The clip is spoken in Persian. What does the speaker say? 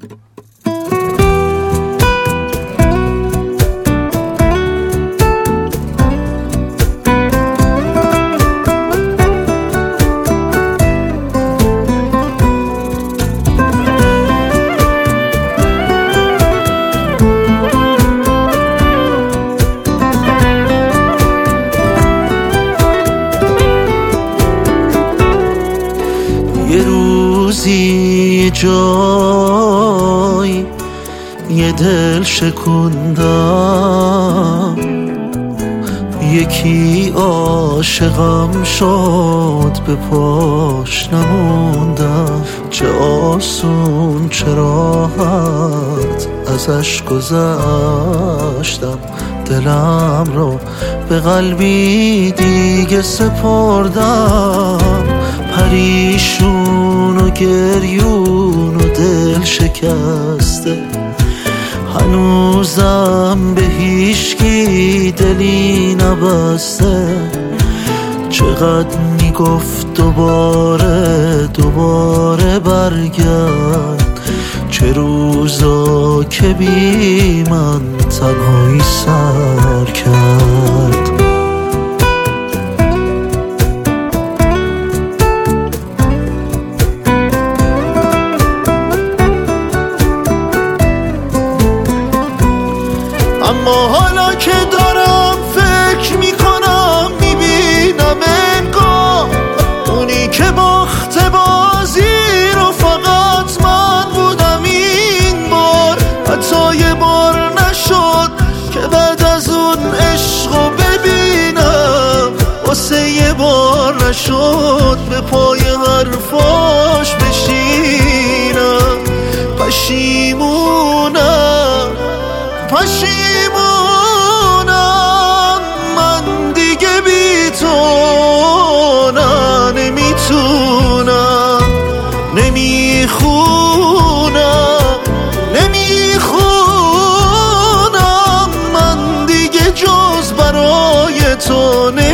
یه روزی جای یه دل شکوندم، یکی عاشقم شد به پاش نموندم. چه آسون چه راحت ازش گذشتم، دلم رو به قلبی دیگه سپردم. پریشون و گریون و دل شکسته، هنوزم به هیچکی دلی نبسته. چقدر میگفت دوباره برگرد، چه روزا که بی من تنهایی سر کرد. اما حالا که دارم فکر میکنم میبینم انگار اونی که باخت بازی رو فقط من بودم این بار. حتی یه بار نشد که بعد از اون عشقو ببینم، واسه یه بار نشد به پای حرفاش بشینم. پشیمونم من دیگه بی تو نمیتونم. نمیخونم من دیگه جز برای تو